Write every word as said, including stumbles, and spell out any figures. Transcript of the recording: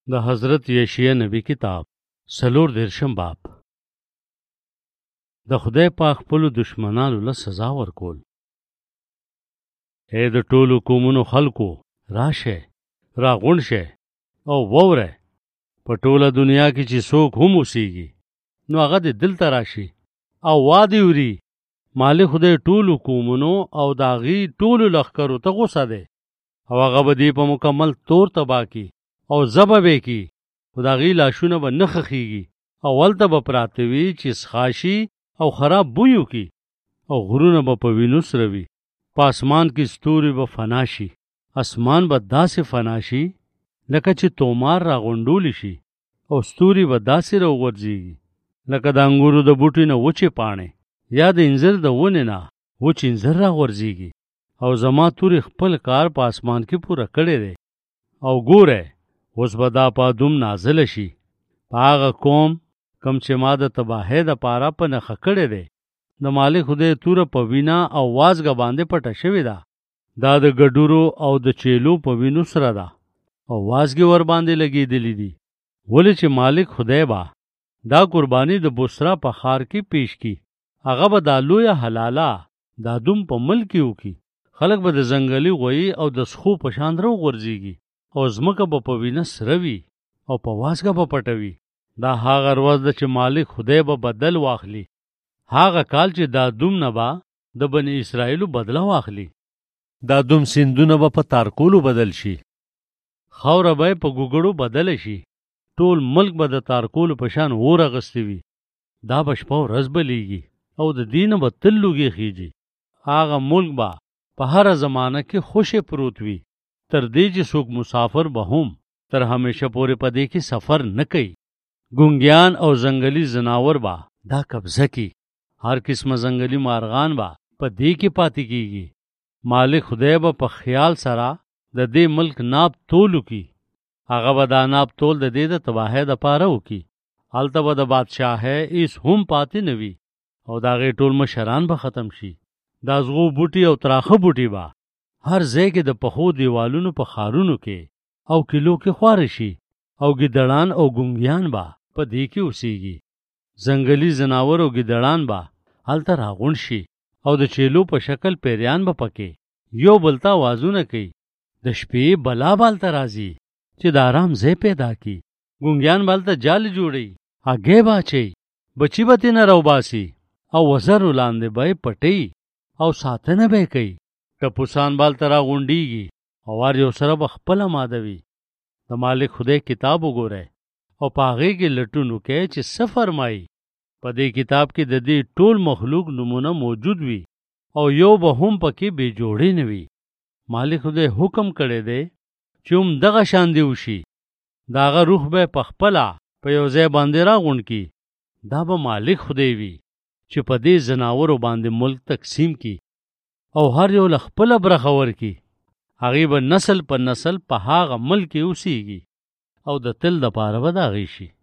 د حضرت یشیع نبی کتاب څلور دېرشم باب. د خدای پاک خپلو دشمنانو له سزا ورکول. اے د ټولو قومونو خلکو، راشه راغونډ شه او ووره. په ټوله دنیا کې چې څوک هم اوسیږي نو هغه دې دلته راشي او وادي وري. مالک خدای ټولو قومونو او د هغې ټولو لښکرو ته غوسه دی او هغه به دې په مکمل طور تباه کي او ذبح به یې کي، خو د هغې لاشونه به نه ښخېږي او هلته به پراته وي چې څښاشي او خراب بوی وکړي او غرونه به په وینو سره وي. په اسمان کې ستوري به فنا شي، اسمان به داسې فنا شي لکه چې تومار راغونډولی شي او ستوري به داسې راوغورځېږي لکه د انګورو د بوټي نه وچې پاڼې یا د انځر د ونې نه وچ انځر راغورځېږي. او زما تورې خپل کار په اسمان کې پوره کړی دی. او ګوره اوس به دا پادوم نازله شي په هغه قوم کم چې ما د تباهۍ دپاره په نښه کړی دی. د مالک خدای توره په وینا او وازګه باندې پټه شوې ده. دا د ګډورو او د چیلو په وینو سره ده او وازګې ور باندې لګېدلې دي. ولې چې مالک خدای به دا قرباني د بوسرا په ښار کې پیش کی. هغه به دا لویه حلاله د ادوم په ملک کې وکړي. خلک به د ځنګلي غویي او د سخو په شان راوغورځېږي او ځمکه به په وینه سره وي او په وازګه به پټوي. دا هغه ورځ ده چې مالک خدای به بدل واخلي. هغه کال چې دا دوم نه به د بني اسرائیلو بدله واخلي. دا دوم سیندونه به په تارکولو بدل شي، خاوره به په ګوګړو بدله شي. ټول ملک به د تارکولو په شان اور اغستی وي. دا به شپه ورځ بلیږي او د دې نه به تل لوګې خیږي. هغه ملک به په هره زمانه کې خوشې پروت وي، تر دې چې څوک مسافر به هم تر همیشه پورې په دې کې سفر نه کوي. ګونګیان او ځنګلي ځناور به دا قبضه کی. هر قسمه ځنګلي مارغان به په دې کې پاتې کیږي. مالک خدای به په خیال سره د دې ملک ناب تول وکړي. هغه به دا ناب تول د دې د تباهۍ دپاره وکړي. هلته به د بادشاهۍ هېڅ هم پاتې نه وي او د هغې ټول مشران به ختم شي. دا زغو بوټي او تراخه بوټي به هر ځای کې د پخو دیوالونو په ښارونو کې او کلو کې خواره شي او ګیدړان او ګونګیان به په دې کې اوسیږي. ځنګلي ځناور او ګیدړان به هلته راغونډ شي او د چیلو په شکل پیریان به پکې یو بل ته آوازونه کوي. د شپې بلا به هلته راځي چې د آرام ځای پیدا کړي. ګونګیان به هلته جال جوړوي، هګۍ به اچوي، بچي به ترېنه راوباسي او وزرو لاندې به یې پټوي او ساتنه به یې کوي. ټپوسان به هلته راغونډېږي او هر یو سره به خپله ماده وي. د مالک خدای کتاب وګورئ او په هغې کې لټون وکئ چې څه فرمایي. په دې کتاب کې د دې ټول مخلوق نمونه موجود وي او یو به هم پکې بې جوړې نه وي. مالک خدای حکم کړی دی چې هم دغه شان دې وشي. د هغه روح به یې پخپله په یو ځای باندې راغونډ کړي. دا به مالک خدای وي چې په دې ځناورو باندې ملک تقسیم کی او هر یو له خپله برخه ورکړي. هغې به نسل په نسل په هغه ملک کې اوسیږي او د تل دپاره به د هغې شي.